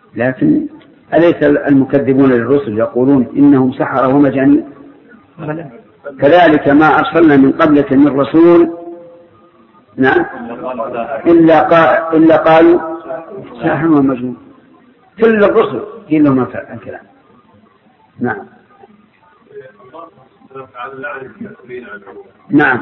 لكن أليس المكذبون للرسل يقولون إنهم سحرة ومجانين؟ كذلك ما أرسلنا من قبلك من رسول نعم إلا قالوا ساحر ومجنون. كل الرسل قيل لهم الكلام. نعم نعم.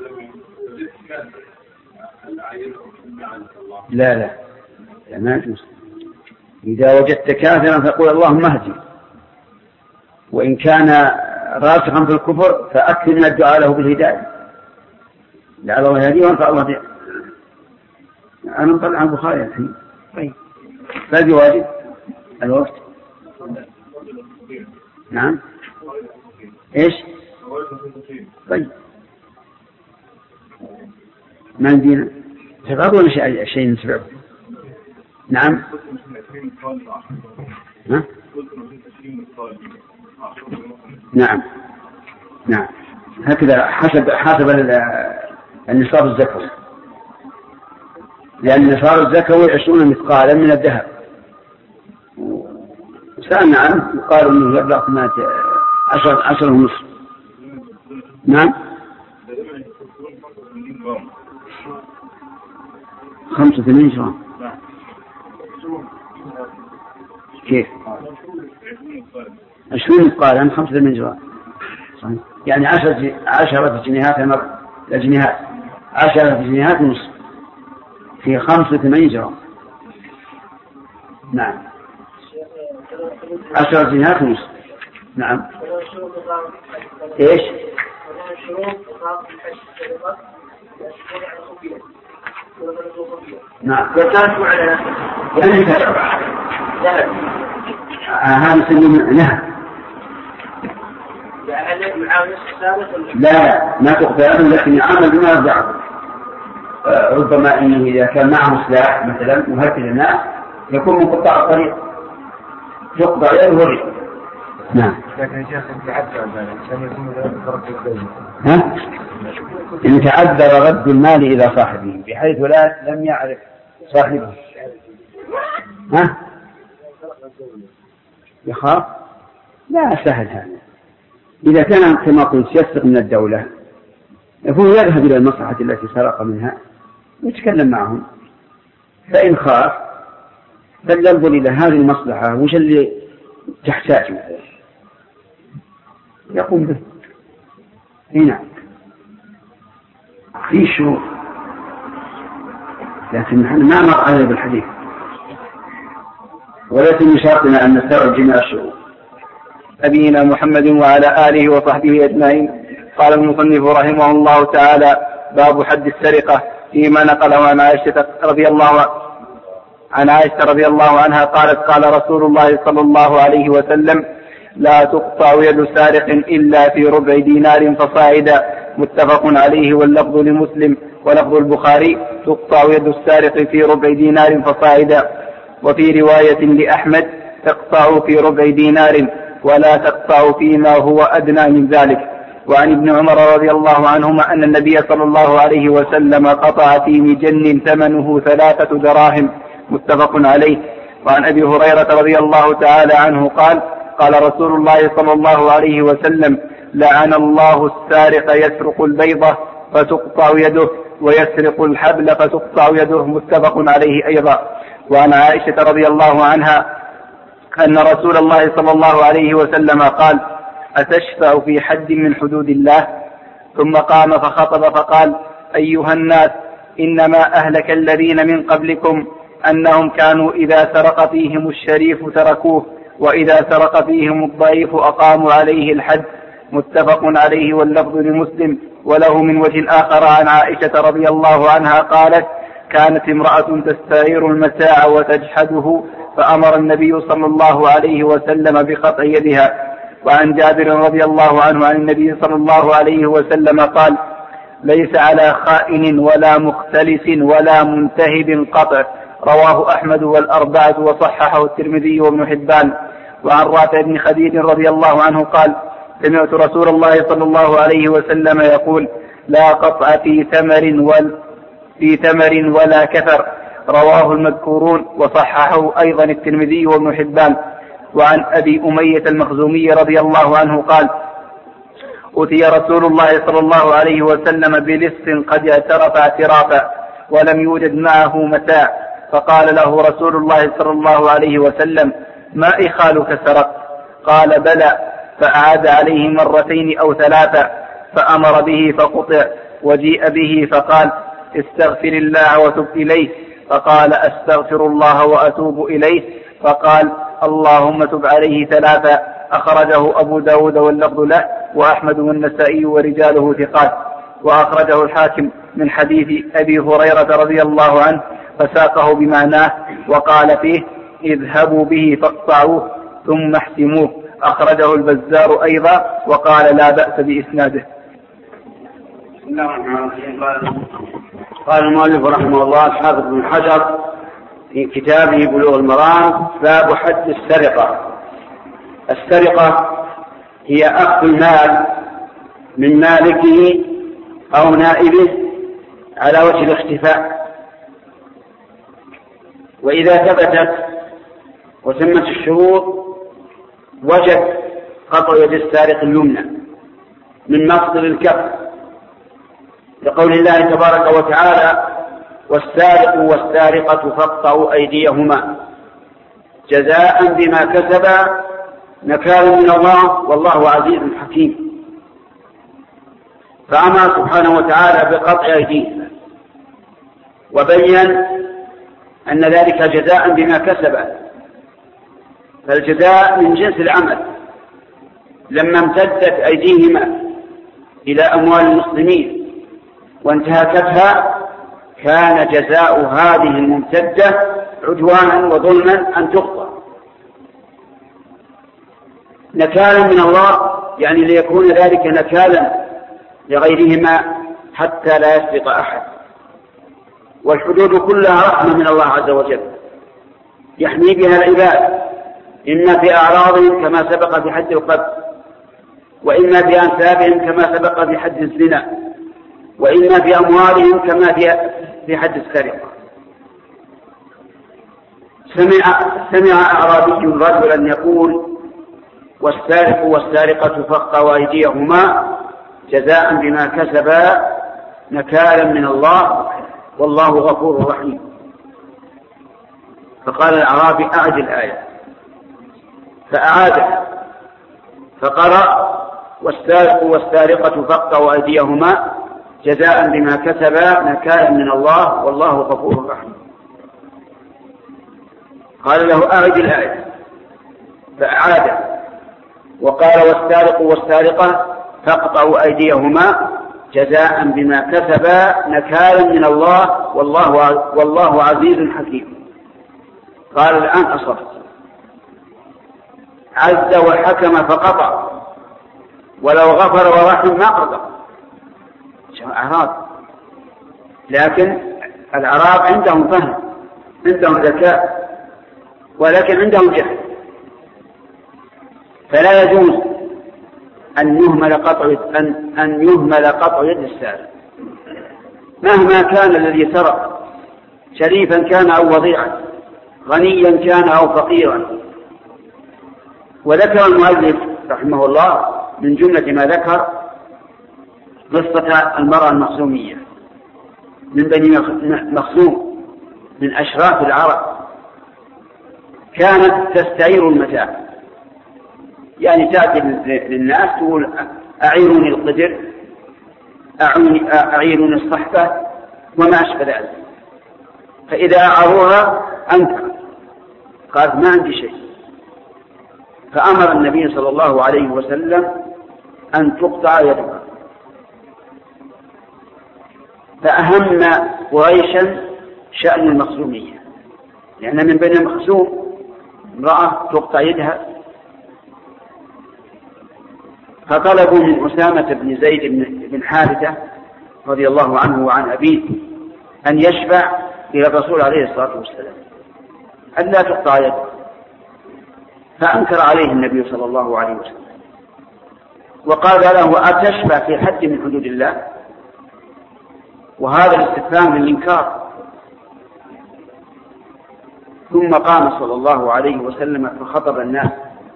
لا ما يجوز. إذا وجدت كافرا فقول اللهم اهدي، وإن كان راسخا في الكفر فأكثر من الدعاء له بالهداية لعل الله يهديه وانفع الله به. أنا نطلع عن البخاري الحين. طيب فهذا واجب الوقت. نعم إيش؟ طيب ما عندنا تفضل شيء نسبعه. نعم نعم هكذا حسب النصاب الزكوي، لأن النصاب الزكوي 20 مثقالا من الذهب. سألنا عنه وقالوا أنه يبلغ 10 ونصف. نعم 85 جرام. كيف 20 مثقالا 85 جرام يعني 10 جنيهات الجنيهات 10 جنيهات ونصف في 85 جرام. نعم 10 جنيهات ونصف. نعم ايش؟ نعم يعني هذا سلم نهى. لا ما تقبل، لكن يعامل بما يرجعه. ربما إنه إذا كان معه سلاح مثلا مهدد الناس يكون من قطاع الطريق يقضى عليه الوري. نعم لكن يا شيخ إن تعذر رد المال إلى صاحبه بحيث لم يعرف صاحبه يخاف. لا سهل هذا. إذا كان كما قلت يسرق من الدولة يكون يذهب إلى المصلحة التي سرق منها ويتكلم معهم، فإن خاف فلينظر إلى هذه المصلحة وش اللي تحتاج يقوم به. هنا في شروط لكن نحن ما نمر عليه بالحديث، وليس من شرطنا أن نستوعب جميع الشروط. نبينا محمد وعلى آله وصحبه أجمعين. قال المصنف رحمه الله تعالى: باب حد السرقة، فيما نقله عن عائشة رضي الله عنها قالت: قال رسول الله صلى الله عليه وسلم: لا تقطع يد سارق إلا في ربع دينار فصاعدا. متفق عليه، واللفظ لمسلم ولفظ البخاري: تقطع يد السارق في ربع دينار فصاعدا. وفي رواية لأحمد: تقطع في ربع دينار ولا تقطع فيما هو أدنى من ذلك. وعن ابن عمر رضي الله عنهما أن النبي صلى الله عليه وسلم قطع في مجن ثمنه 3 دراهم. متفق عليه. وعن أبي هريرة رضي الله تعالى عنه قال: قال رسول الله صلى الله عليه وسلم: لعن الله السارق يسرق البيضة فتقطع يده ويسرق الحبل فتقطع يده. متفق عليه أيضا. وعن عائشة رضي الله عنها أن رسول الله صلى الله عليه وسلم قال: أتشفع في حد من حدود الله؟ ثم قام فخطب فقال: أيها الناس، إنما أهلك الذين من قبلكم أنهم كانوا إذا سرق فيهم الشريف تركوه، وإذا سرق فيهم الضعيف أقاموا عليه الحد. متفق عليه، واللفظ لمسلم وله من وجه آخر عن عائشة رضي الله عنها قالت: كانت امرأة تستعير المتاع وتجحده، فأمر النبي صلى الله عليه وسلم بقطع يدها. وعن جابر رضي الله عنه عن النبي صلى الله عليه وسلم قال: ليس على خائن ولا مختلس ولا منتهب قطع. رواه أحمد والأربعة وصححه الترمذي وابن حبان. وعن رافع بن خديج رضي الله عنه قال: سمعت رسول الله صلى الله عليه وسلم يقول: لا قطع في ثمر ولا كثر. رواه المذكورون وصححه أيضا الترمذي وابن حبان. وعن أبي أمية المخزومي رضي الله عنه قال: أتي رسول الله صلى الله عليه وسلم بلص قد اعترف اعترافا ولم يوجد معه متاع، فقال له رسول الله صلى الله عليه وسلم: ما إخالك سرقت؟ قال: بلى. فأعاد عليه مرتين أو ثلاثة فأمر به فقطع، وجيء به فقال: استغفر الله وتب إليه. فقال: أستغفر الله وأتوب إليه. فقال: اللهم تب عليه ثلاثة. أخرجه أبو داود واللفظ له وأحمد والنسائي ورجاله ثقات. وأخرجه الحاكم من حديث أبي هريرة رضي الله عنه فساقه بمعناه وقال فيه: اذهبوا به فاقطعوه ثم احسموه. أخرجه البزار أيضا وقال لا بأس بإسناده. بسم الله الرحمن الرحيم. قال المؤلف رحمه الله الحافظ بن حجر في كتابه بلوغ المرام: باب حد السرقة. السرقة هي أخذ المال من مالكه أو نائبه على وجه الاختفاء، وإذا ثبتت وتمت الشروط وجب قطع يد السارق اليمنى من مفصل الكف، لقول الله تبارك وتعالى: والسارق والسارقة فاقطعوا أيديهما جزاء بما كسبا نكالا من الله والله عزيز حكيم. فأمر سبحانه وتعالى بقطع أيديهما وبين أن ذلك جزاء بما كسبا، فالجزاء من جنس العمل. لما امتدت أيديهما إلى أموال المسلمين وانتهكتها كان جزاء هذه الممتدة عدوانا وظلما أن تقطع نكالا من الله، يعني ليكون ذلك نكالا لغيرهما حتى لا يسبق أحد. والحدود كلها رحمة من الله عز وجل يحمي بها العباد، إما في أعراضهم كما سبق في حد القذف، وإما في أنسابهم كما سبق في حد الزنا، وإما في أموالهم كما في حد السرقة. سمع أعرابي رجلا يقول: والسارق والسارقة فاقطعوا أيديهما جزاء بما كسبا نكالا من الله والله غفور رحيم. فقال الأعرابي: أعد الآية. فأعاد فقرأ: والسارق والسارقة فاقطعوا أيديهما جزاء بما كسبا نكالا من الله والله غفور رحيم. قال له: أعد الآية. فأعاد وقال: والسارق والسارقة فاقطعوا أيديهما جزاء بما كسبا نكالا من الله والله عزيز حكيم. قال: الآن أصبت. عز وحكم فقطع، ولو غفر ورحم ما قطع. أعراب، لكن الأعراب عندهم فهم، عندهم ذكاء، ولكن عندهم جهل، فلا يجوز أن يهمل قطع يد السارق مهما كان الذي سرق، شريفا كان أو وضيعا، غنيا كان أو فقيرا. وذكر المؤلف رحمه الله من جملة ما ذكر قصة المرأة المخزومية من بني مخزوم من أشراف العرب، كانت تستعير المتاع، يعني تأتي للناس تقول: أعيروني القدر، أعيروني الصحفة وما أشبه ذلك. فإذا أعروها أنكر، قالت: ما عندي شيء. فأمر النبي صلى الله عليه وسلم أن تقطع يدها. فأهم قريشا شأن المخزومية، لأن من بين المخزوم امرأة تقطع يدها. فطلبوا من أسامة بن زيد بن حارثة رضي الله عنه وعن أبيه أن يشفع إلى الرسول عليه الصلاة والسلام أن لا تقطع يده، فأنكر عليه النبي صلى الله عليه وسلم وقال له: أتشفع في حد من حدود الله؟ وهذا الاستفهام للإنكار، ثم قام صلى الله عليه وسلم فخطب الناس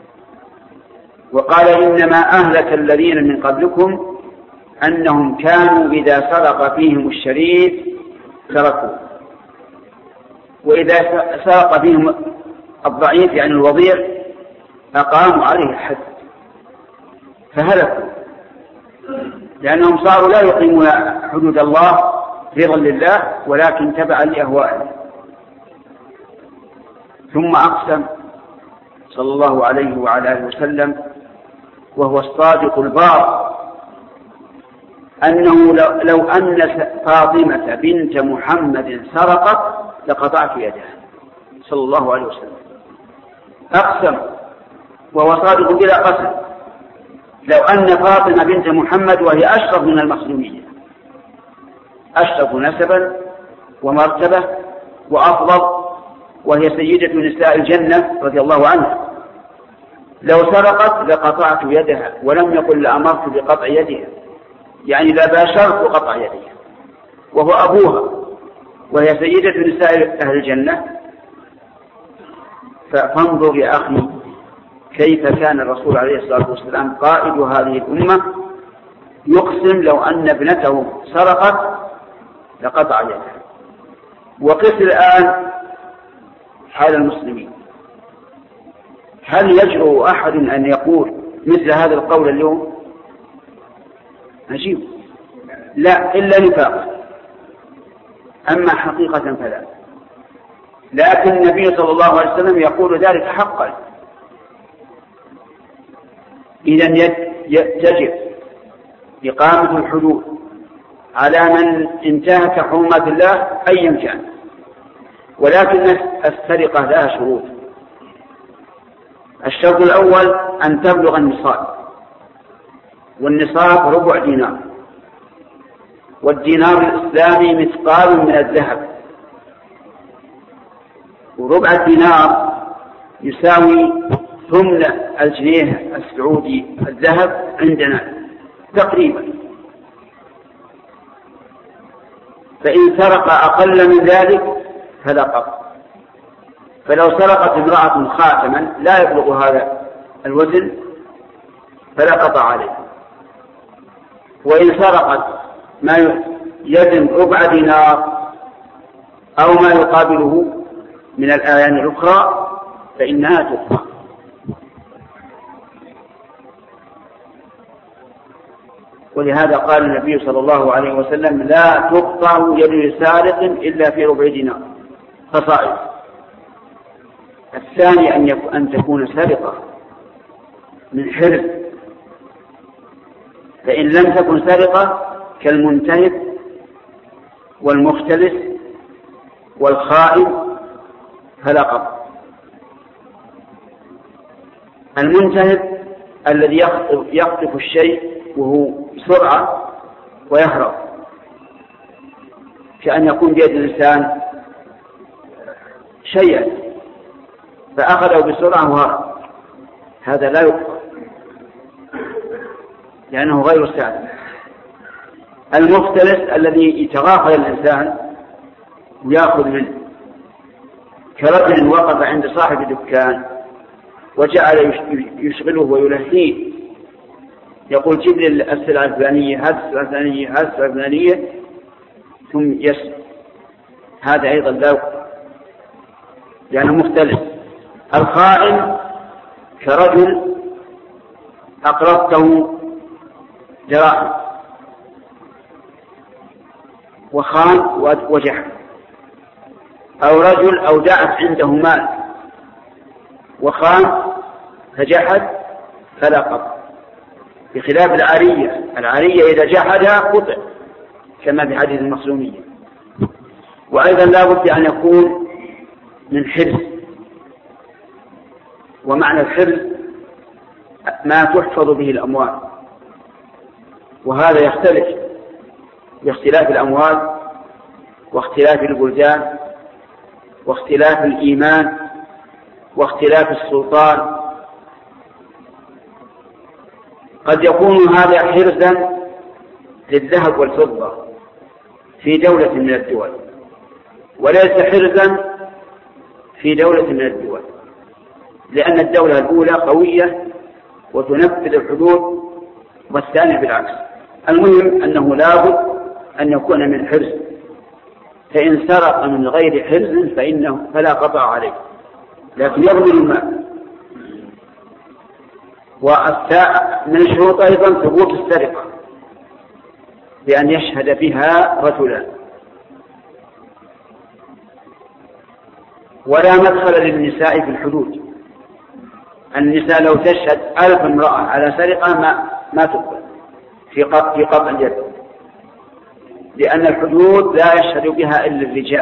وقال: إنما أهلك الذين من قبلكم أنهم كانوا إذا سرق فيهم الشريف تركوه، وإذا سرق فيهم الضعيف يعني الوضيع أقاموا عليه الحد فهلكوا، لأنهم صاروا لا يقيمون حدود الله رضا لله ولكن تبعا لأهوائهم. ثم أقسم صلى الله عليه وعلى آله وسلم وهو الصادق البار أنه لو أن فاطمة بنت محمد سرقت لقطعت يدها صلى الله عليه وسلم. أقسم وهو صادق بلا قسم لو أن فاطمة بنت محمد وهي أشرف من المخزومية، أشرف نسبا ومرتبة وأفضل، وهي سيدة نساء الجنة رضي الله عنها، لو سرقت لقطعت يدها، ولم يقل لأمرت بقطع يدها، يعني لا باشرت قطع يدها، وهو أبوها وهي سيدة نساء أهل الجنة. فانظر يا أخي كيف كان الرسول عليه الصلاة والسلام قائد هذه الأمة يقسم لو أن ابنته سرقت لقطع يدها. وقس الآن حال المسلمين، هل يجرؤ أحد أن يقول مثل هذا القول اليوم؟ عجيب، لا إلا نفاقا، أما حقيقة فلا. لكن النبي صلى الله عليه وسلم يقول ذلك حقا. إذن يجب إقامة الحدود على من انتهك حرمات الله أيا كان، ولكن السرقة لها شروط. الشرط الأول أن تبلغ النصاب، والنصاب ربع دينار، والدينار الإسلامي مثقال من الذهب، وربع الدينار يساوي ثمن الجنيه السعودي الذهب عندنا تقريبا. فإن سرق أقل من ذلك فلا قطع. فلو سرقت امرأة خاتما لا يبلغ هذا الوزن فلا قطع عليه. وإن سرقت ما يزن ربع دينار أو ما يقابله من الآيان الأخرى فإنها تقطع. ولهذا قال النبي صلى الله عليه وسلم: لا تقطع يد سارق إلا في ربع دينار فصائد. الثاني أن تكون سرقة من حرز، فإن لم تكن سرقة كالمنتهب والمختلس والخائن فلا قطع. المنتهب الذي يخطف الشيء وهو بسرعة ويهرب، كأن يكون بيد الإنسان شيئا فأخذه بسرعة وهرب، هذا لا يقطع لأنه غير سالم. المختلس الذي يتغافل الإنسان ويأخذ منه، كرجل وقف عند صاحب دكان وجعل يشغله ويلهيه، يقول: جيب لي السلعة الفلانية، هذه السلعة الفلانية، هذه السلعة الفلانية، ثم يسلم، هذا أيضا لا يقطع لأنه مختلف. الخائن كرجل أقرضته دراهم وخان وجحد، أو رجل أودعت عنده مال وخان فجحد فلا قطع، بخلاف العارية. العارية إذا جحدها قطع كما في حديث المخزومية. وأيضا لا بد أن يكون من حرز، ومعنى الحرز ما تحفظ به الأموال، وهذا يختلف باختلاف الأموال واختلاف البلدان واختلاف الإيمان واختلاف السلطان. قد يكون هذا حرزا للذهب والفضة في دولة من الدول، وليس حرزا في دولة من الدول، لأن الدولة الأولى قوية وتنفذ الحدود والثانية بالعكس. المهم أنه لابد أن يكون من حرز، فإن سرق من غير حرز فلا قطع عليه، لكن يضمن المال. ومن الشروط أيضا ثبوت السرقة بأن يشهد بها رجلان، ولا مدخل للنساء في الحدود. النساء لو تشهد 1000 امرأة على سرقة ما تقبل في قطع اليد، لأن الحدود لا يشهد بها إلا الرجال.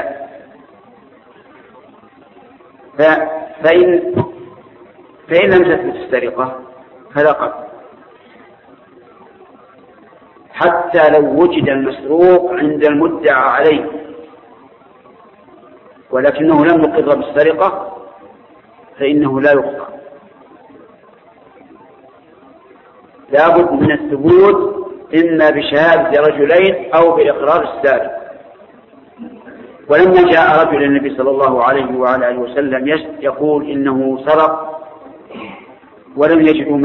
فإن لم تثبت السرقة فلا قطع، حتى لو وجد المسروق عند المدعى عليه ولكنه لم يقر بالسرقة فإنه لا يقطع. لابد من الثبوت إما بشهادة رجلين أو بإقرار السارق. ولما جاء رجل النبي صلى الله عليه وعلى آله وسلم يقول إنه سرق ولم يجدوا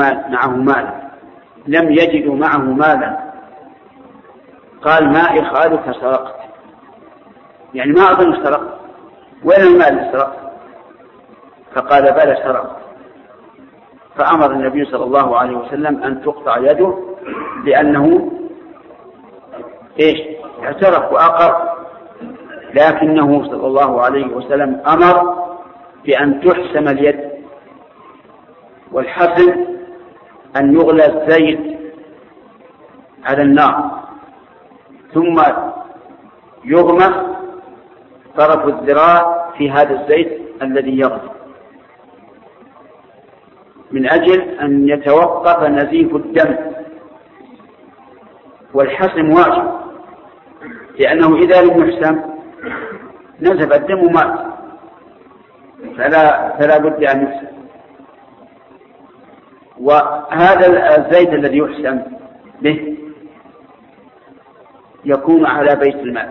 معه مالا، قال ما إخالك سرقت، يعني ما أظن سرقت، وين المال اللي سرقت؟ فقال بلى سرقت. فأمر النبي صلى الله عليه وسلم أن تقطع يده، لأنه اعترف وأقر، لكنه صلى الله عليه وسلم أمر بأن تحسم اليد. والحسم أن يغلى الزيت على النار ثم يغمس طرف الذراع في هذا الزيت الذي يغلي، من أجل أن يتوقف نزيف الدم. والحسم واجب، لأنه إذا لم يحسم نزف الدم ومات، فلا بد أن يحسم. وهذا الزيت الذي يحسم به يكون على بيت المال،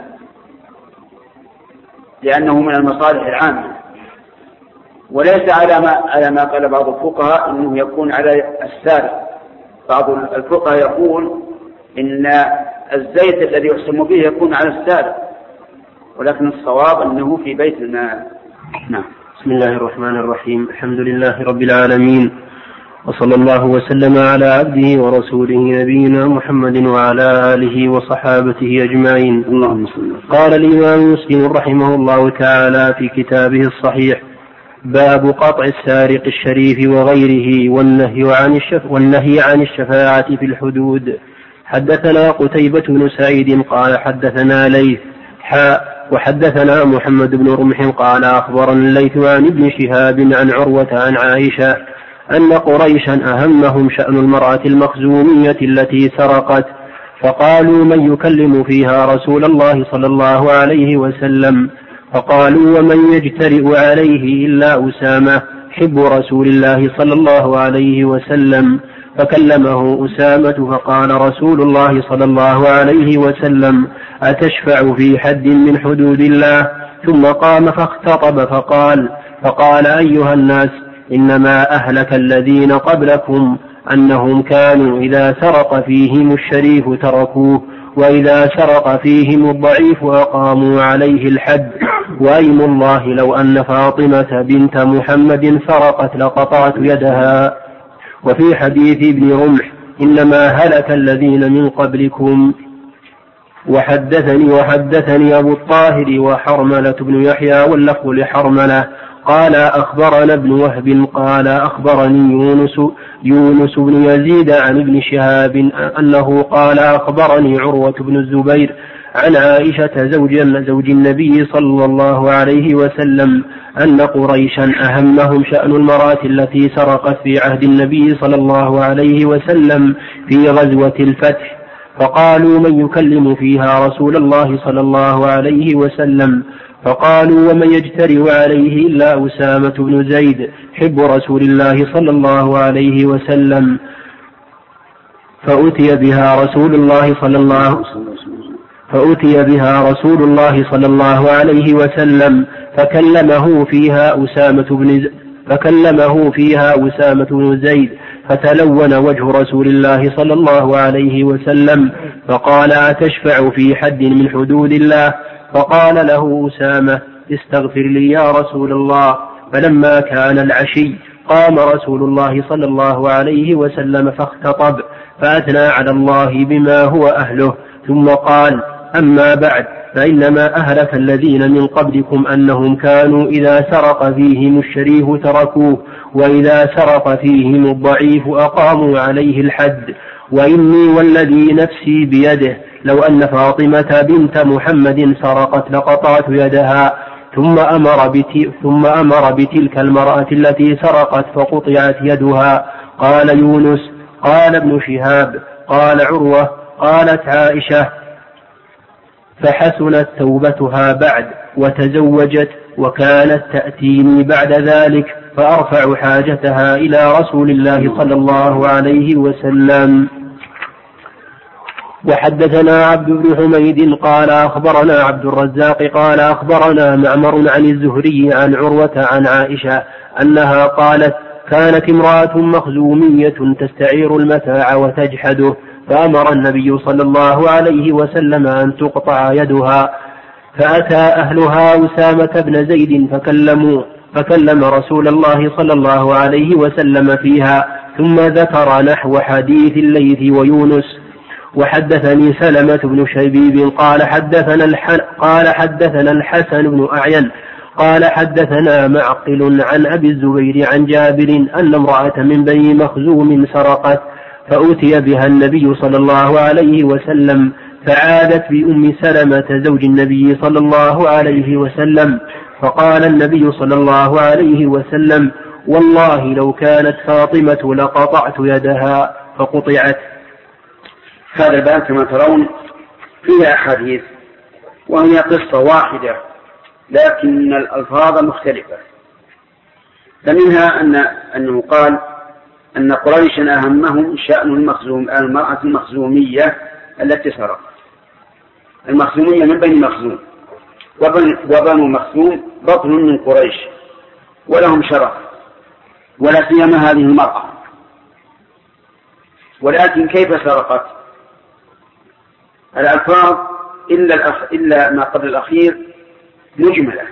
لأنه من المصالح العامة، وليس على ما قال بعض الفقهاء إنه يكون على السارق. بعض الفقهاء يقول إن الزيت الذي يحسم به يكون على السارق، ولكن الصواب أنه في بيت المال. نعم. بسم الله الرحمن الرحيم. الحمد لله رب العالمين، وصلى الله وسلم على عبده ورسوله نبينا محمد وعلى آله وصحابته أجمعين. قال الإمام مسلم رحمه الله تعالى في كتابه الصحيح: باب قطع السارق الشريف وغيره والنهي عن الشفاعة في الحدود. حدثنا قتيبة بن سعيد قال حدثنا ليث وحدثنا محمد بن رمح قال أخبرنا الليث عن ابن شهاب عن عروة عن عائشة أن قريشا أهمهم شأن المرأة المخزومية التي سرقت، فقالوا من يكلم فيها رسول الله صلى الله عليه وسلم؟ فقالوا ومن يجترئ عليه إلا أسامة حب رسول الله صلى الله عليه وسلم. فكلمه أسامة فقال رسول الله صلى الله عليه وسلم: أتشفع في حد من حدود الله؟ ثم قام فاختطب فقال أيها الناس، إنما أهلك الذين قبلكم أنهم كانوا إذا سرق فيهم الشريف تركوه، وإذا سرق فيهم الضعيف أقاموا عليه الحد، وأيم الله لو أن فاطمة بنت محمد سرقت لقطعت يدها. وفي حديث ابن رمح: إنما هلك الذين من قبلكم. وحدثني أبو الطاهر وحرملة بن يحيى واللفظ لحرملة قال أخبرنا ابن وهب قال أخبرني يونس بن يزيد عن ابن شهاب أنه قال أخبرني عروة بن الزبير عن عائشة زوج النبي صلى الله عليه وسلم أن قريشا أهمهم شأن المرأة التي سرقت في عهد النبي صلى الله عليه وسلم في غزوة الفتح، فقالوا من يكلم فيها رسول الله صلى الله عليه وسلم؟ فقالوا ومن يجترئ عليه إلا أسامة بن زيد حب رسول الله صلى الله عليه وسلم. فأتي بها رسول الله صلى الله فأتي بها رسول الله صلى الله عليه وسلم فكلمه فيها أسامة بن زيد فتلون وجه رسول الله صلى الله عليه وسلم فقال: أتشفع في حد من حدود الله؟ فقال له أسامة: استغفر لي يا رسول الله. فلما كان العشي قام رسول الله صلى الله عليه وسلم فاختطب فأثنى على الله بما هو أهله، ثم قال: أما بعد، فإنما أهلك الذين من قبلكم أنهم كانوا إذا سرق فيهم الشريف تركوه، وإذا سرق فيهم الضعيف أقاموا عليه الحد. وإني والذي نفسي بيده لو أن فاطمة بنت محمد سرقت لقطعت يدها. ثم أمر بتلك المرأة التي سرقت فقطعت يدها. قال يونس: قال ابن شهاب: قال عروة: قالت عائشة: فحسنت توبتها بعد وتزوجت، وكانت تأتيني بعد ذلك فأرفع حاجتها إلى رسول الله صلى الله عليه وسلم. وحدثنا عبد بن حميد قال أخبرنا عبد الرزاق قال أخبرنا معمر عن الزهري عن عروة عن عائشة أنها قالت: كانت امرأة مخزومية تستعير المتاع وتجحده، فأمر النبي صلى الله عليه وسلم أن تقطع يدها. فأتى أهلها أسامة بن زيد فكلم رسول الله صلى الله عليه وسلم فيها، ثم ذكر نحو حديث الليث ويونس. وحدثني سلمة بن شبيب قال حدثنا الحسن بن أعين قال حدثنا معقل عن أبي الزبير عن جابر أن امرأة من بني مخزوم سرقت، فأتي بها النبي صلى الله عليه وسلم، فعادت بأم سلمة زوج النبي صلى الله عليه وسلم، فقال النبي صلى الله عليه وسلم: والله لو كانت فاطمة لقطعت يدها، فقطعت. هذا الباب كما ترون فيها أحاديث، وهي قصة واحدة لكن الألفاظ مختلفة. فمنها أنه قال أن قريشا أهمهم شأن المرأة المخزومية التي سرقت. المخزومية من بني مخزوم، وبنو مخزوم بطن من قريش ولهم شرف، ولا سيما هذه المرأة. ولكن كيف سرقت؟ الألفاظ إلا ما قبل الأخير مجملة،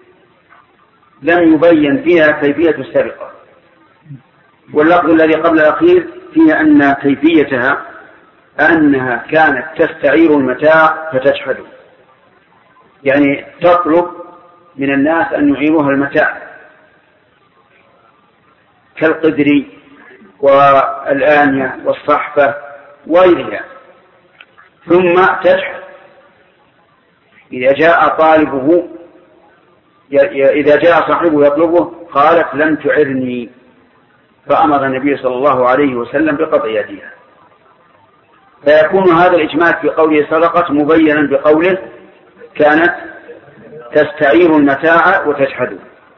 لم يبين فيها كيفية السرقة. واللفظ الذي قبل الأخير فيها أن كيفيتها أنها كانت تستعير المتاع فتجحده، يعني تطلب من الناس أن يعيروها المتاع كالقدر والآنية والصحفة وغيرها، ثم تجحد. إذا جاء صاحبه يطلبه قالت: لم تعرني، فأمر النبي صلى الله عليه وسلم بقطع يدها. فيكون هذا الإجمال في قوله سرقت مبينا بقوله كانت تستعير المتاع وتجحده.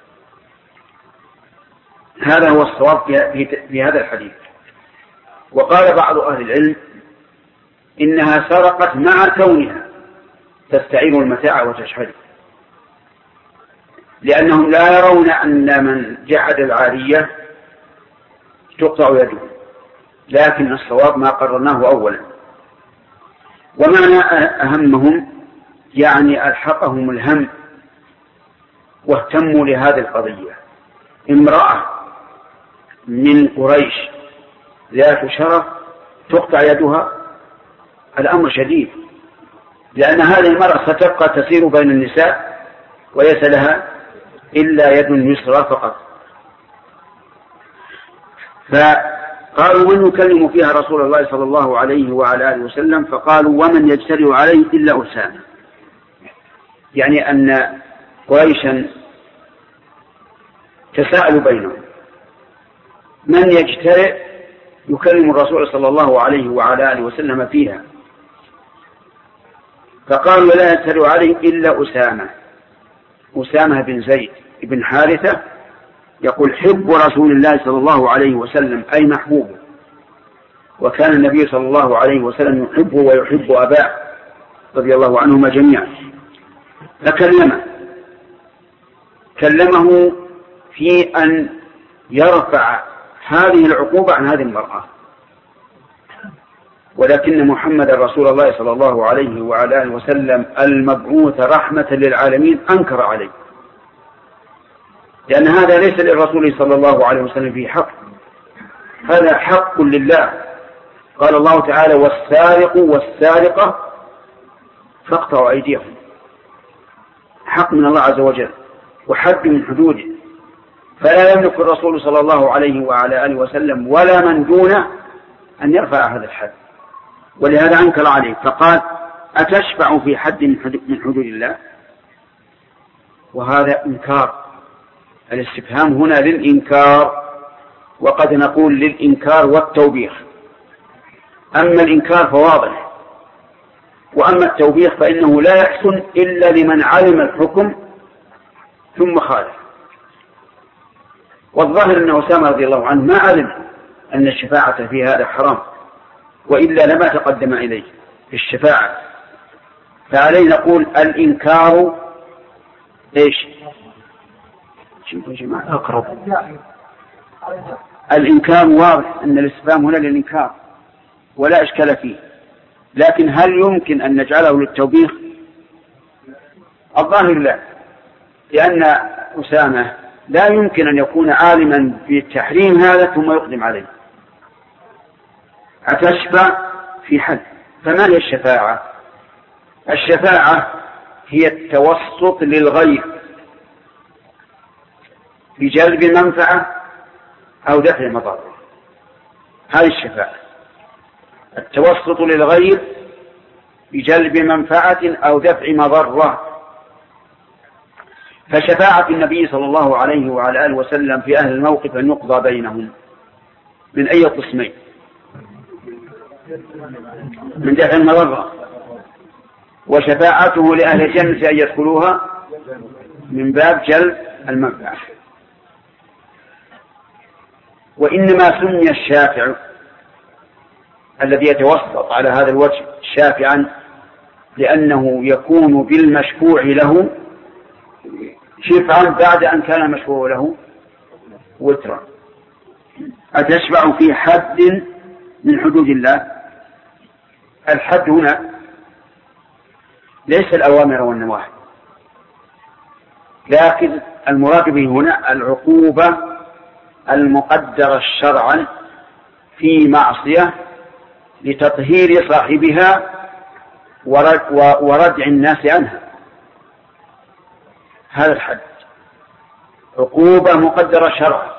هذا هو الصواب في هذا الحديث. وقال بعض أهل العلم إنها سرقت مع كونها تستعير المتاع وتجحده، لأنهم لا يرون أن من جحد العارية تقطع يده، لكن الصواب ما قررناه أولا. ومعنى أهمهم يعني ألحقهم الهم واهتموا لهذه القضية. امرأة من قريش ذات شرف تقطع يدها، الأمر شديد، لأن هذه المرأة ستبقى تسير بين النساء وليس لها إلا يد يسرى فقط. فقالوا: من يكلم فيها رسول الله صلى الله عليه وعلى آله وسلم؟ فقالوا: ومن يجترئ عليه إلا أسامة. يعني أن قريشا تساءلوا بينهم من يجترئ يكلم الرسول صلى الله عليه وعلى آله وسلم فيها، فقالوا: لا يجترئ عليه إلا أسامة بن زيد بن حارثة، يقول: حب رسول الله صلى الله عليه وسلم، أي محبوبه، وكان النبي صلى الله عليه وسلم يحبه ويحب أباه، رضي الله عنهما جميعا، كلمه في أن يرفع هذه العقوبة عن هذه المرأة، ولكن محمد رسول الله صلى الله عليه وعلى آله وسلم المبعوث رحمة للعالمين أنكر عليه، لأن هذا ليس للرسول صلى الله عليه وسلم فيه حق، هذا حق لله. قال الله تعالى: والسارق والسارقة فاقطعوا أيديهم، حق من الله عز وجل وحد من حدوده، فلا يملك الرسول صلى الله عليه وعلى آله وسلم ولا من دونه أن يرفع هذا الحد، ولهذا أنكر عليه فقال: أتشفع في حد من حدود الله؟ وهذا إنكار، الاستفهام هنا للإنكار، وقد نقول للإنكار والتوبيخ. أما الإنكار فواضح، وأما التوبيخ فإنه لا يحسن إلا لمن علم الحكم ثم خالف. والظاهر أن أسامة رضي الله عنه ما علم أن الشفاعة في هذا حرام، وإلا لما تقدم إليه في الشفاعة. فعليه نقول الإنكار إيش؟ شوفوا يا جماعة أقرب. الإنكار واضح أن الاستفهام هنا للإنكار ولا إشكال فيه، لكن هل يمكن أن نجعله للتوبيخ؟ الظاهر لا، لأن أسامة لا يمكن أن يكون عالما بالتحريم هذا ثم يقدم عليه. أتشفع في حد، فما هي الشفاعة؟ الشفاعة هي التوسط للغير بجلب منفعة أو دفع مضرة، هذه الشفاعة، التوسط للغير بجلب منفعة أو دفع مضرة. فشفاعة النبي صلى الله عليه وعلى آله وسلم في أهل الموقف أن يقضى بينهم من أي قسمين؟ من دفع المضرة. وشفاعته لأهل الجنة أن يدخلوها من باب جلب المنفعة. وإنما سمي الشافع الذي يتوسط على هذا الوجه شافعا لأنه يكون بالمشفوع له شفعا بعد أن كان المشفوع له وترا. أتشفع في حد من حدود الله؟ الحد هنا ليس الأوامر والنواهي، لكن المراد به هنا العقوبة المقدرة شرعا في معصية لتطهير صاحبها وردع الناس عنها. هذا الحد عقوبة مقدرة شرعا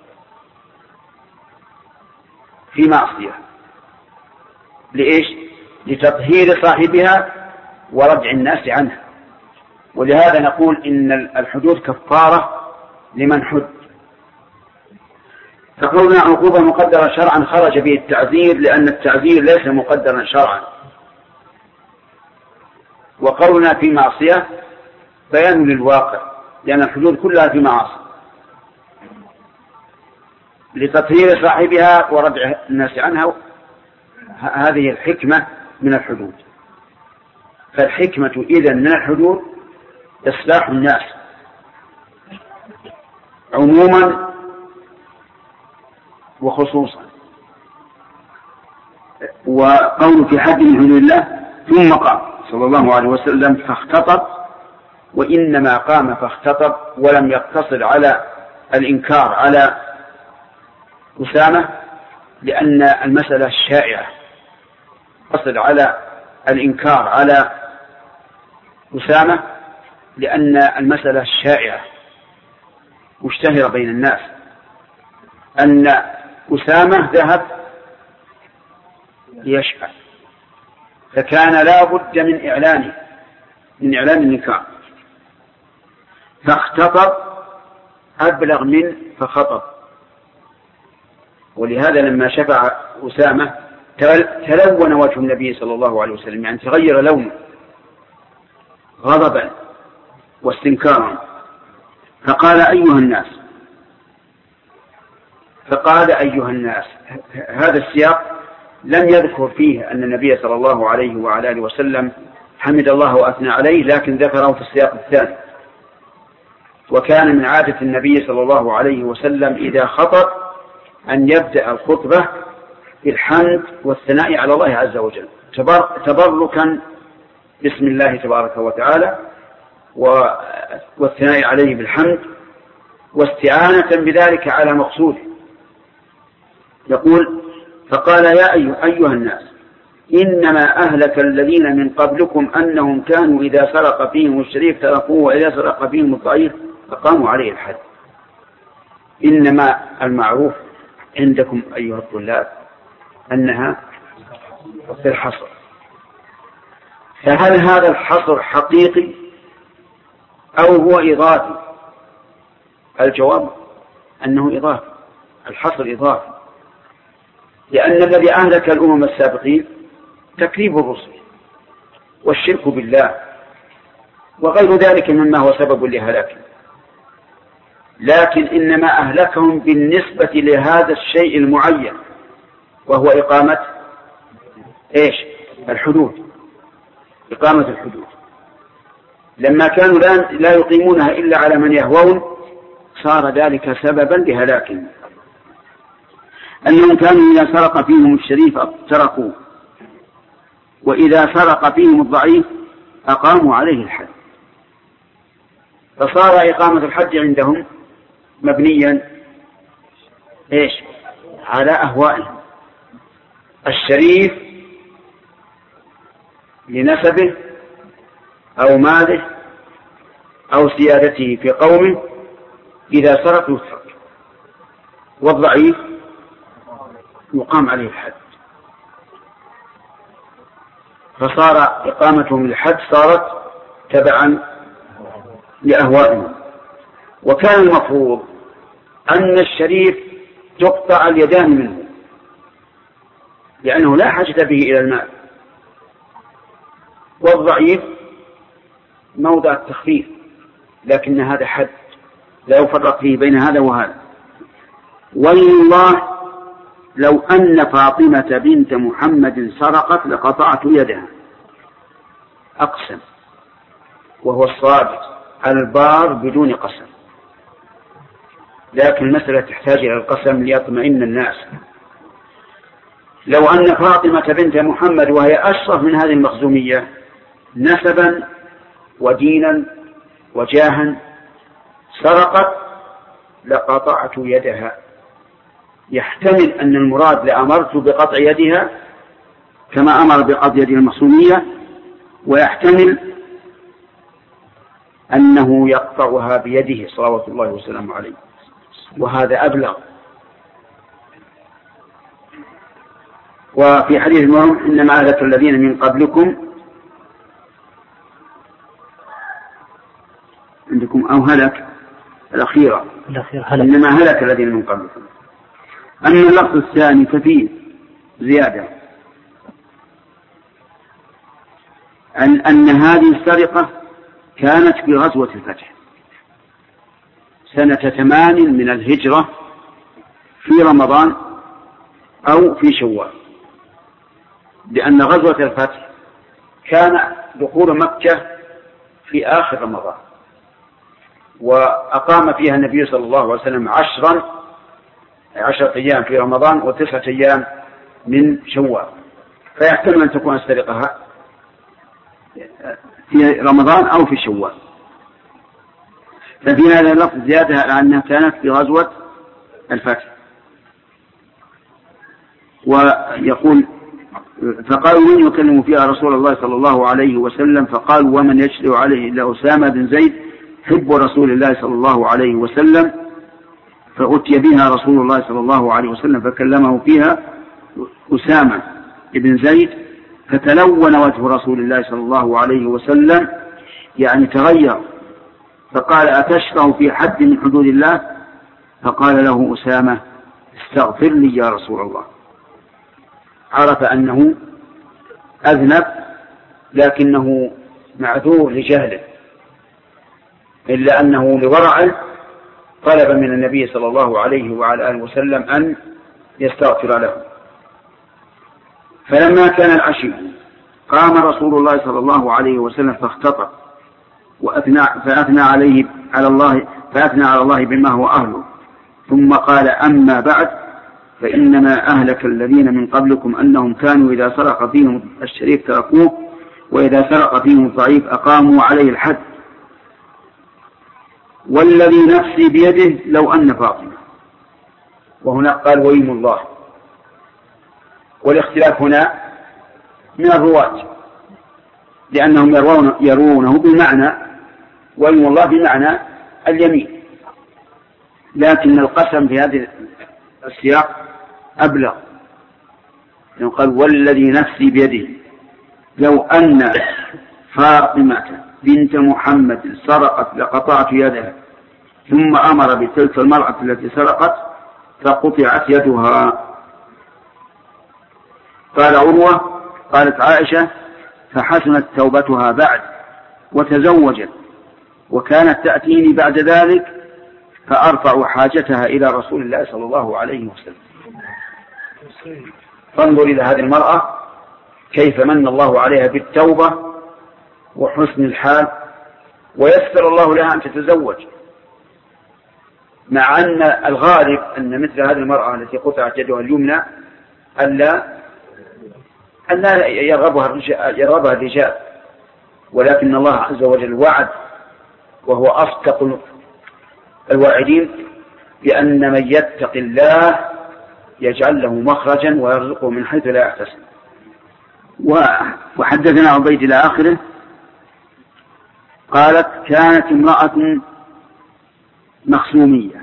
في معصية، لإيش؟ لتطهير صاحبها وردع الناس عنها. ولهذا نقول إن الحدود كفارة لمن حد. فقولنا عقوبة مقدرة شرعا خرج به التعزير، لأن التعزير ليس مقدرا شرعا. وقولنا في معصية بيان للواقع، لأن الحدود كلها في معاصي لتطهير صاحبها وردع الناس عنها. هذه الحكمة من الحدود. فالحكمة إذن من الحدود إصلاح الناس عموما وخصوصا. وقول في حد من حدود الله. ثم قال صلى الله عليه وسلم فاختطب، وإنما قام فاختطب ولم يقتصر على الإنكار على أسامة، لأن المسألة الشائعة، يقتصر على الإنكار على أسامة لأن المسألة الشائعة مشتهرة بين الناس أن أسامة ذهب ليشفع، فكان لا بد من إعلان النكاح. فاختطب أبلغ من فخطب. ولهذا لما شفع أسامة تلون وجه النبي صلى الله عليه وسلم، يعني تغير لونه غضبا واستنكارا. فقال أيها الناس. هذا السياق لم يذكر فيه أن النبي صلى الله عليه وعلى آله وسلم حمد الله وأثنى عليه، لكن ذكره في السياق الثاني. وكان من عادة النبي صلى الله عليه وسلم إذا خطب أن يبدأ الخطبة بالحمد والثناء على الله عز وجل، تبركا باسم الله تبارك وتعالى والثناء عليه بالحمد، واستعانة بذلك على مقصوده. يقول: فقال يا أيها الناس إنما أهلك الذين من قبلكم أنهم كانوا إذا سرق فيهم الشريف تركوه وإذا سرق فيهم الضعيف أقاموا عليه الحد. إنما المعروف عندكم أيها الطلاب أنها في الحصر، فهل هذا الحصر حقيقي أو هو إضافي؟ الجواب أنه إضافي، الحصر إضافي، لأن الذي أهلك الأمم السابقين تكذيب الرسل والشرك بالله وغير ذلك مما هو سبب لهلاكهم، لكن إنما أهلكهم بالنسبة لهذا الشيء المعين، وهو إقامة الحدود، إقامة الحدود. لما كانوا لا يقيمونها إلا على من يهوون صار ذلك سببا لهلاكهم. أنهم كانوا إذا سرق فيهم الشريف تركوه وإذا سرق فيهم الضعيف أقاموا عليه الحد، فصار إقامة الحد عندهم مبنيا على أهوائهم. الشريف لنسبه أو ماله أو سيادته في قومه إذا سرق يترك، والضعيف يقام عليه الحد، فصار إقامتهم للحد صارت تبعا لأهوائهم. وكان المفروض أن الشريف تقطع اليدان منه لأنه لا حاجة به إلى المال، والضعيف موضع التخفيف، لكن هذا حد لا يفرق فيه بين هذا وهذا. والله لو أن فاطمة بنت محمد سرقت لقطعت يدها، أقسم، وهو الصادق البار بدون قسم، لكن المسألة تحتاج إلى القسم ليطمئن الناس. لو أن فاطمة بنت محمد وهي أشرف من هذه المخزومية نسبا ودينا وجاها سرقت لقطعت يدها. يحتمل أن المراد لأمرت بقطع يدها كما أمر بقطع يد المخزومية، ويحتمل أنه يقطعها بيده صلوات الله وسلامه عليه، وهذا أبلغ. وفي حديث المهم إنما أهلك الذين من قبلكم عندكم أو هلك الأخيرة إنما هلك الذين من قبلكم. أما اللفظ الثاني ففيه زيادة أن هذه السرقة كانت في غزوة الفتح سنة 8 من الهجرة في رمضان أو في شوال، لأن غزوة الفتح كان دخول مكة في آخر رمضان، وأقام فيها النبي صلى الله عليه وسلم 10 أيام في رمضان و9 أيام من شوال، فيحتمل أن تكون السرقة في رمضان أو في شوال. ففي هذا اللفظ زيادة على أنها كانت في غزوة الفتح. ويقول فقالوا من يكلم فيها رسول الله صلى الله عليه وسلم؟ فقالوا ومن يشرع عليه إلا أسامة بن زيد حب رسول الله صلى الله عليه وسلم. فأتي بها رسول الله صلى الله عليه وسلم فكلمه فيها أسامة بن زيد، فتلون وجه رسول الله صلى الله عليه وسلم، يعني تغير، فقال أتشرع في حد من حدود الله؟ فقال له أسامة استغفر لي يا رسول الله. عرف أنه أذنب لكنه معذور لجهله، إلا أنه لورعه طلب من النبي صلى الله عليه وعلى آله وسلم أن يستغفر له. فلما كان العشي قام رسول الله صلى الله عليه وسلم فاختطب فأثنى على الله بما هو أهله، ثم قال: أما بعد، فإنما أهلك الذين من قبلكم أنهم كانوا إذا سرق فيهم الشريف تركوه، وإذا سرق فيهم الضعيف أقاموا عليه الحد، والذي نفسي بيده لو أن فاطمة. وهنا قال: ويم الله. والاختلاف هنا من الرواة، لأنهم يرونه بمعنى ويم الله بمعنى اليمين، لكن القسم في هذه السياق أبلغ، قال: والذي نفسي بيده لو أن فاطمة بنت محمد سرقت لقطعت يدها، ثم أمر بتلك المرأة التي سرقت فقطعت يدها. قال عروة: قالت عائشة: فحسنت توبتها بعد وتزوجت، وكانت تأتيني بعد ذلك فأرفع حاجتها إلى رسول الله صلى الله عليه وسلم. فانظر إلى هذه المرأة كيف من الله عليها بالتوبة وحسن الحال، ويسر الله لها أن تتزوج، مع أن الغالب أن مثل هذه المرأة التي قطعت يدها اليمنى أن يرغبها الرجال، ولكن الله عز وجل وعد، وهو أصدق الواعدين، بأن من يتق الله يجعل له مخرجا ويرزقه من حيث لا يحتسب. وحدثنا عبيد إلى آخره قالت: كانت امرأة مخزومية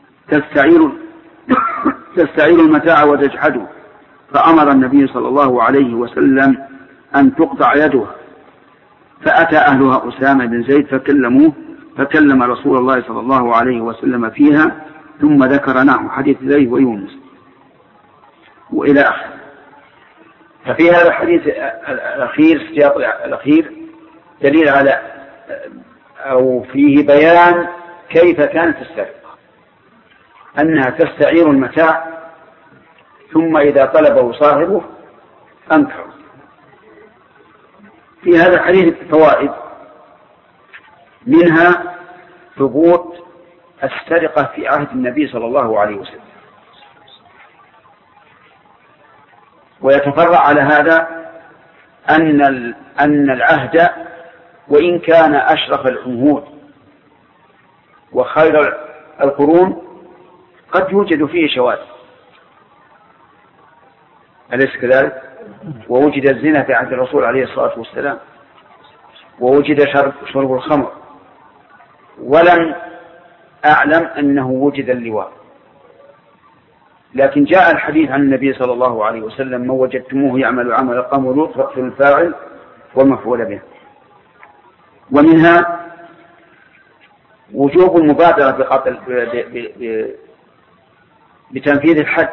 تستعير المتاع وتجحده، فأمر النبي صلى الله عليه وسلم أن تقطع يدها، فأتى أهلها أسامة بن زيد فكلموه، فكلم رسول الله صلى الله عليه وسلم فيها، ثم ذكر نحو حديث زيد ويونس وإلى آخره. ففي هذا الحديث السياق الأخير دليل على أو فيه بيان كيف كانت السرقة، أنها تستعير المتاع ثم إذا طلبه صاحبه أنكر. في هذا الحديث فوائد، منها ثبوت السرقة في عهد النبي صلى الله عليه وسلم، ويتفرع على هذا أن العهد وإن كان أشرف العهود وخير القرون قد يوجد فيه شواذ، أليس كذلك؟ ووجد الزنا في عهد الرسول عليه الصلاة والسلام، ووجد شرب الخمر، ولم أعلم أنه وجد اللواء. لكن جاء الحديث عن النبي صلى الله عليه وسلم: من وجدتموه يعمل عمل قوم لوط فاقتلوا الفاعل والمفعول به. ومنها وجوب المبادرة بتنفيذ الحد،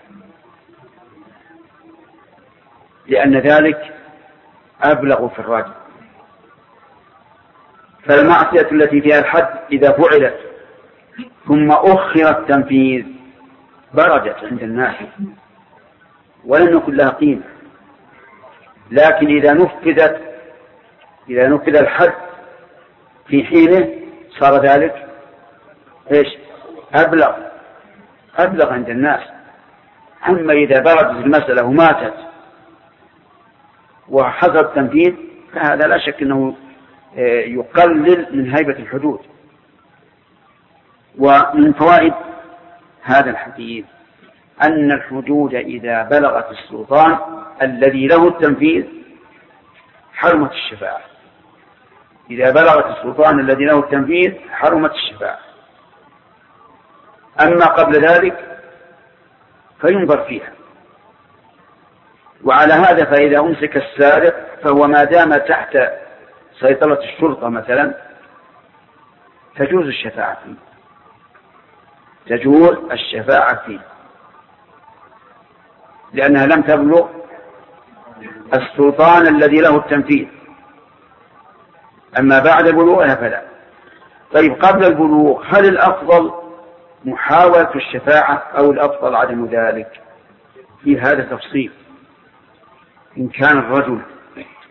لأن ذلك أبلغ في الراجع. فالمعصية التي فيها الحد إذا فعلت ثم أخر التنفيذ برجت عند الناس ولم يكن لها قيمة، لكن إذا نفذ الحد في حينه صار ذلك أبلغ عند الناس. أما إذا بردت المسألة وماتت وحصل التنفيذ فهذا لا شك أنه يقلل من هيبة الحدود. ومن فوائد هذا الحديث أن الحدود إذا بلغت السلطان الذي له التنفيذ حرمت الشفاعة. إذا بلغت السلطان الذي له التنفيذ حرمت الشفاعة. أما قبل ذلك فينظر فيها. وعلى هذا فإذا أمسك السارق فهو ما دام تحت سيطرة الشرطة مثلا تجوز الشفاعة فيه، لأنها لم تبلغ السلطان الذي له التنفيذ. أما بعد بلوغها فلا. طيب قبل البلوغ هل الأفضل محاولة الشفاعة أو الأفضل عدم ذلك؟ في هذا تفصيل. إن كان الرجل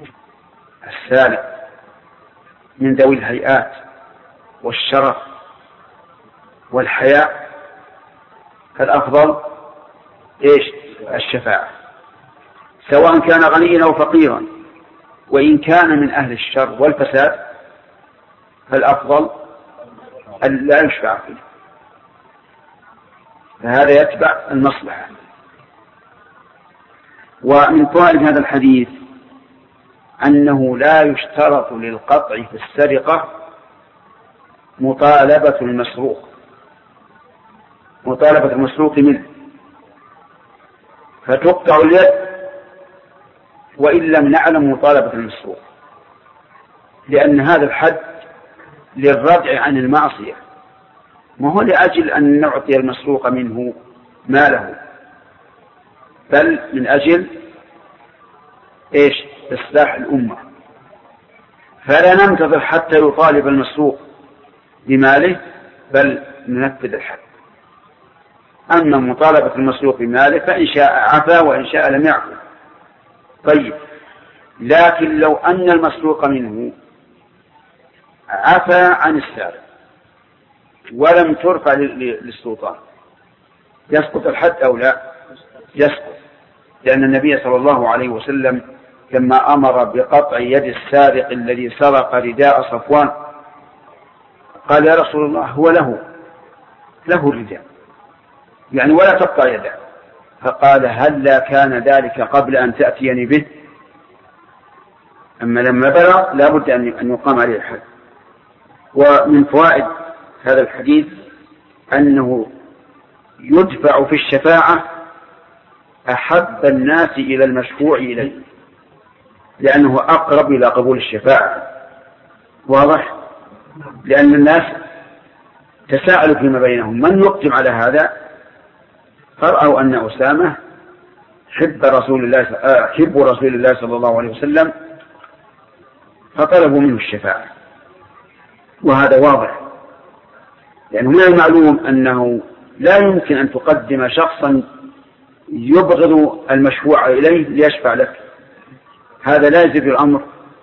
السالك من ذوي الهيئات والشرف والحياء، فالأفضل الشفاعة، سواء كان غنيا أو فقيرا. وإن كان من أهل الشر والفساد فالأفضل أن لا يشفع فيه، فهذا يتبع المصلحة. ومن فوائد هذا الحديث أنه لا يشترط للقطع في السرقة مطالبة المسروق منه، فتقطع اليد وإن لم نعلم مطالبة المسروق، لأن هذا الحد للردع عن المعصية، ما هو لأجل أن نعطي المسروق منه ماله، بل من أجل إصلاح الأمة. فلا ننتظر حتى يطالب المسروق بماله، بل ننفذ الحد. أما مطالبة المسروق بماله فإن شاء عفا وإن شاء لم يعفو. طيب، لكن لو أن المسروق منه عفا عن السارق ولم ترفع للسلطان، يسقط الحد أو لا؟ يسقط، لأن النبي صلى الله عليه وسلم لما أمر بقطع يد السارق الذي سرق رداء صفوان قال: يا رسول الله، هو له الرداء، يعني ولا تقطع يده. فقال: هلا كان ذلك قبل أن تأتيني به؟ أما لما بلغ لا بد أن يقام عليه الحد. ومن فوائد هذا الحديث أنه يدفع في الشفاعة أحب الناس إلى المشفوع إليه، لأنه أقرب إلى قبول الشفاعة. واضح؟ لأن الناس تساءلوا فيما بينهم من يقدم على هذا، فرأوا أن أسامة حب رسول الله صلى الله عليه وسلم، فطلبوا منه الشفاعة. وهذا واضح، لأنه من المعلوم أنه لا يمكن أن تقدم شخصا يبغض المشفوع إليه ليشفع لك، هذا لا يجب الأمر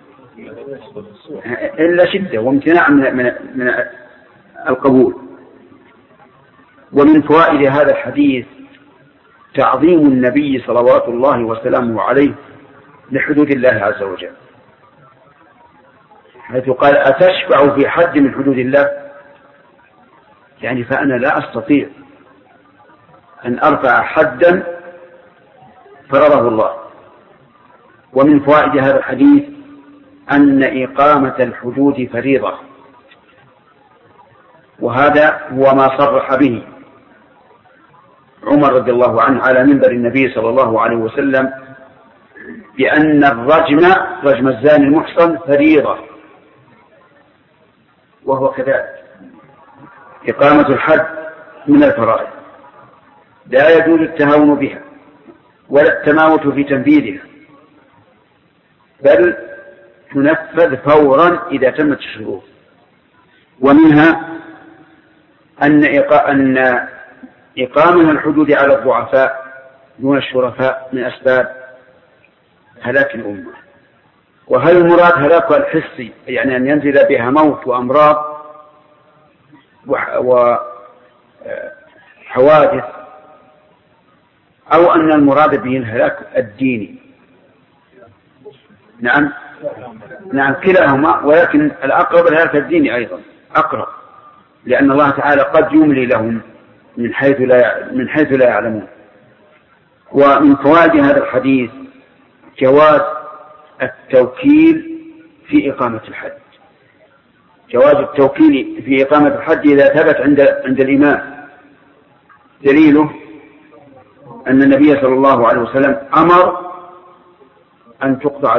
إلا شدة وامتناع من القبول. ومن فوائد هذا الحديث تعظيم النبي صلوات الله وسلامه عليه لحدود الله عز وجل، حيث قال: أتشفع في حد من حدود الله؟ يعني فأنا لا أستطيع أن أرفع حدا فرضه الله. ومن فوائد هذا الحديث أن إقامة الحدود فريضة، وهذا هو ما صرح به عمر رضي الله عنه على منبر النبي صلى الله عليه وسلم بأن رجم الزاني المحصن فريضة، وهو كذلك. إقامة الحد من الفرائض لا يجوز التهاون بها ولا التماوت في تنفيذها، بل تنفذ فورا إذا تمت الشروط. ومنها أن إقامة الحدود على الضعفاء دون الشرفاء من أسباب هلاك الأمة. وهل المراد هلاك الحسي، يعني أن ينزل بها موت وأمراض وحوادث، أو أن المراد به الهلاك الديني؟ نعم كلاهما، ولكن الأقرب الهلاك الديني أيضا أقرب، لأن الله تعالى قد يملي لهم من حيث لا يعلمون. ومن فوائد هذا الحديث جواز التوكيل في إقامة الحد، جواز التوكيل في إقامة الحد إذا ثبت عند الإمام. دليله أن النبي صلى الله عليه وسلم أمر أن تقطع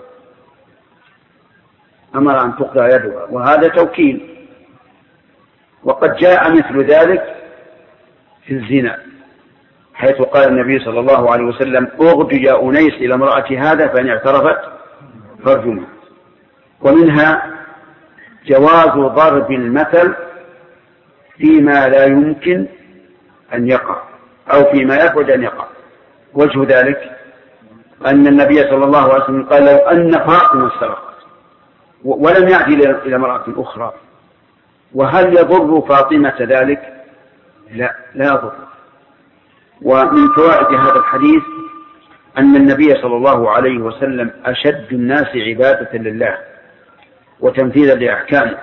يدها، وهذا توكيل. وقد جاء مثل ذلك في الزنا، حيث قال النبي صلى الله عليه وسلم: اغد يا أنيس إلى امرأة هذا فإن اعترفت فارجمها. ومنها جواز ضرب المثل فيما لا يمكن أن يقع أو فيما يبعد أن يقع. وجه ذلك أن النبي صلى الله عليه وسلم قال: لو أن فاطمة سرقت ولم يعدي إلى امرأة أخرى. وهل يضر فاطمة ذلك؟ لا يضر. ومن فوائد هذا الحديث أن النبي صلى الله عليه وسلم أشد الناس عبادة لله وتنفيذا لأحكامه،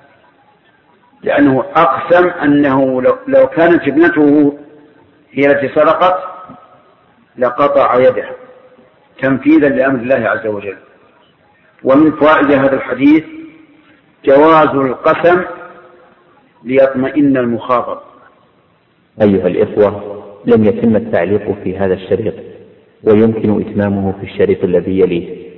لأنه أقسم أنه لو كانت ابنته هي التي سرقت لقطع يدها تنفيذا لأمر الله عز وجل. ومن فوائد هذا الحديث جواز القسم ليطمئن المخاطب. أيها الإخوة، لم يتم التعليق في هذا الشريط، ويمكن إتمامه في الشريط الذي يليه.